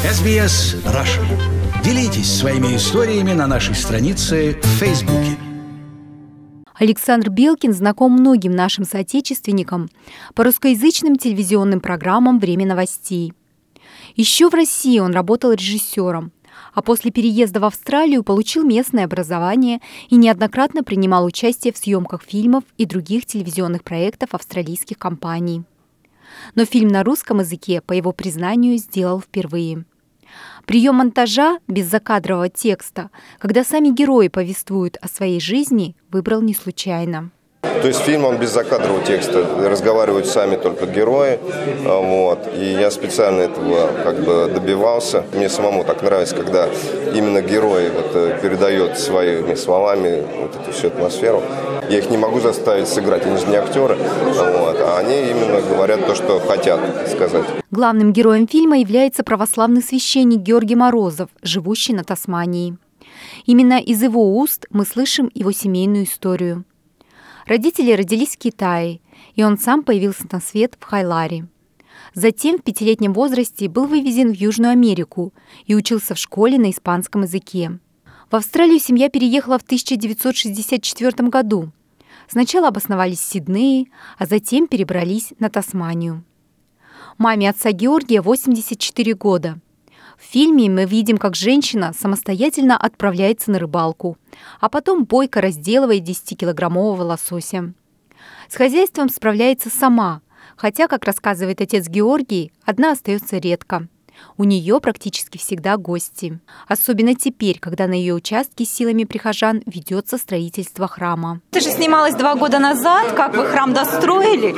SBS Russian. Делитесь своими историями на нашей странице в Фейсбуке. Александр Белкин знаком многим нашим соотечественникам по русскоязычным телевизионным программам «Время новостей». Еще в России он работал режиссером, а после переезда в Австралию получил местное образование и неоднократно принимал участие в съемках фильмов и других телевизионных проектов австралийских компаний. Но фильм на русском языке, по его признанию, сделал впервые. Прием монтажа без закадрового текста, когда сами герои повествуют о своей жизни, выбрал не случайно. То есть фильм, он без закадрового текста, разговаривают сами только герои, и я специально этого добивался. Мне самому так нравится, когда именно герой передает своими словами эту всю атмосферу. Я их не могу заставить сыграть, они же не актеры, а они именно говорят то, что хотят сказать. Главным героем фильма является православный священник Георгий Морозов, живущий на Тасмании. Именно из его уст мы слышим его семейную историю. Родители родились в Китае, и он сам появился на свет в Хайларе. Затем в 5-летнем возрасте был вывезен в Южную Америку и учился в школе на испанском языке. В Австралию семья переехала в 1964 году. Сначала обосновались в Сиднее, а затем перебрались на Тасманию. Маме отца Георгия 84 года. В фильме мы видим, как женщина самостоятельно отправляется на рыбалку, а потом бойко разделывает 10-килограммового лосося. С хозяйством справляется сама, хотя, как рассказывает отец Георгий, одна остается редко. У нее практически всегда гости. Особенно теперь, когда на ее участке силами прихожан ведется строительство храма. Ты же снималась 2 года назад. Как вы храм достроили?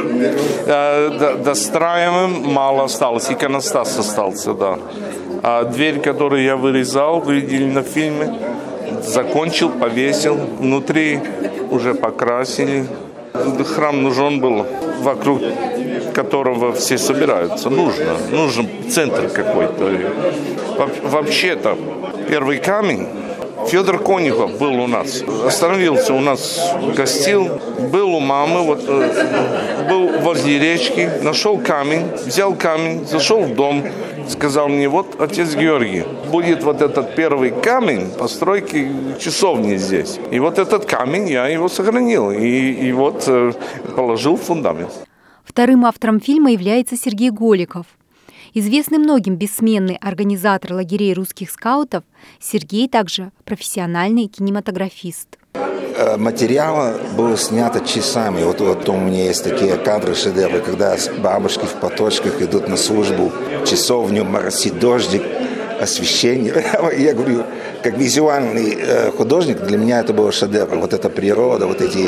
Достраиваем, мало осталось. Иконостас остался, да. А дверь, которую я вырезал, вы видели на фильме, закончил, повесил. Внутри уже покрасили. Храм нужен был, вокруг которого все собираются. Нужен центр какой-то. Вообще-то, первый камень Федор Конюхов был у нас. Остановился у нас, гостил. Был у мамы, был возле речки, нашел камень, взял камень, зашел в дом, сказал мне, вот отец Георгий, будет вот этот первый камень постройки часовни здесь. И вот этот камень, я его сохранил и вот положил в фундамент. Вторым автором фильма является Сергей Голиков. Известный многим бессменный организатор лагерей русских скаутов, Сергей также профессиональный кинематографист. Материала было снято часами. Вот у меня есть такие кадры, шедевры, когда бабушки в платочках идут на службу, в часовню, моросит дождик, освещение. Я говорю, как визуальный художник, для меня это было шедевр. Вот эта природа, вот эти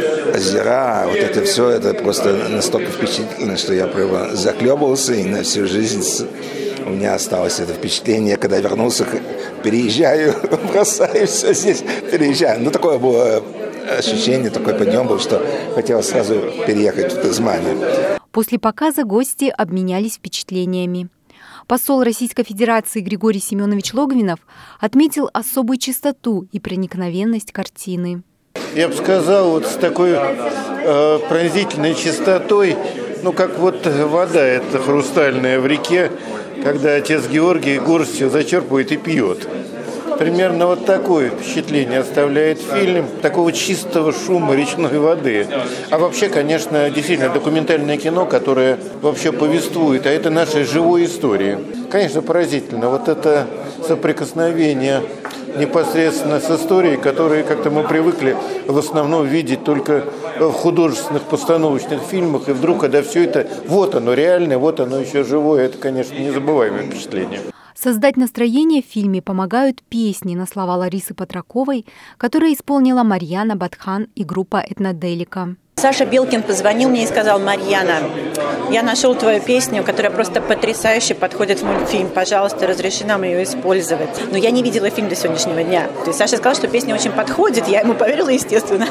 озера, вот это все, это просто настолько впечатлительно, что я прямо захлебывался, и на всю жизнь у меня осталось это впечатление, когда вернулся, переезжаю, бросаю все здесь, переезжаю. Ну, такое было ощущение, такой подъем был, что хотел сразу переехать в Тасманию. После показа гости обменялись впечатлениями. Посол Российской Федерации Григорий Семенович Логвинов отметил особую чистоту и проникновенность картины. Я бы сказал, вот с такой пронзительной чистотой, как вот вода эта хрустальная в реке, когда отец Георгий горстью зачерпывает и пьет. Примерно вот такое впечатление оставляет фильм, такого чистого шума речной воды. А вообще, конечно, действительно документальное кино, которое вообще повествует, а это нашей живой истории. Конечно, поразительно. Вот это соприкосновение непосредственно с историей, которые как-то мы привыкли в основном видеть только в художественных постановочных фильмах, и вдруг, когда все это, вот оно реальное, вот оно еще живое, это, конечно, незабываемое впечатление. Создать настроение в фильме помогают песни на слова Ларисы Патраковой, которые исполнила Марьяна Батхан и группа «Этноделика». Саша Белкин позвонил мне и сказал: «Марьяна, я нашел твою песню, которая просто потрясающе подходит в мультфильм. Пожалуйста, разреши нам ее использовать». Но я не видела фильм до сегодняшнего дня. То есть Саша сказал, что песня очень подходит. Я ему поверила, естественно.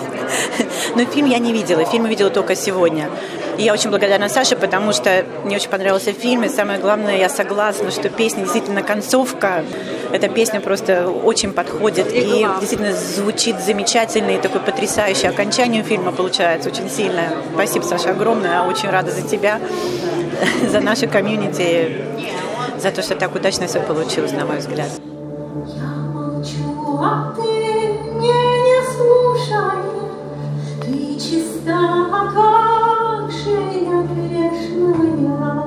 Но фильм я не видела. Фильм видела только сегодня. И я очень благодарна Саше, потому что мне очень понравился фильм. И самое главное, я согласна, что песня действительно концовка. Эта песня просто очень подходит. И действительно звучит замечательно. И такое потрясающее окончание фильма получается. Очень сильное. Спасибо, Саша, огромное. Очень рада за тебя, за наше комьюнити, за то, что так удачно все получилось, на мой взгляд. Я молчу, а ты меня не слушаешь. Ты чиста, а как же я грешная.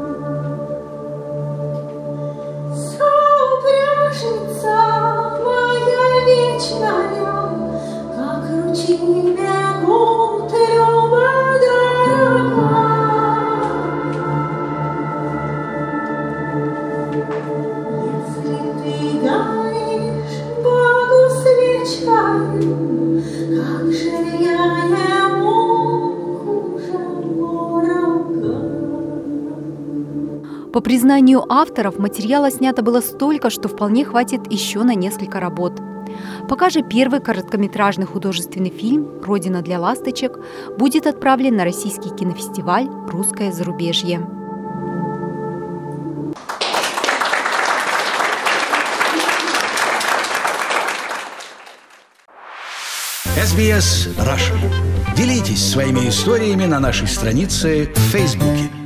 Сопряжница моя вечная, как ручьи бегут, Люба дорогая. Если ты горишь Богу свечою, как же я ему хуже дорога. По признанию авторов, материала снято было столько, что вполне хватит еще на несколько работ. Пока же первый короткометражный художественный фильм «Родина для ласточек» будет отправлен на российский кинофестиваль «Русское зарубежье». SBS Russian. Делитесь своими историями на нашей странице в Фейсбуке.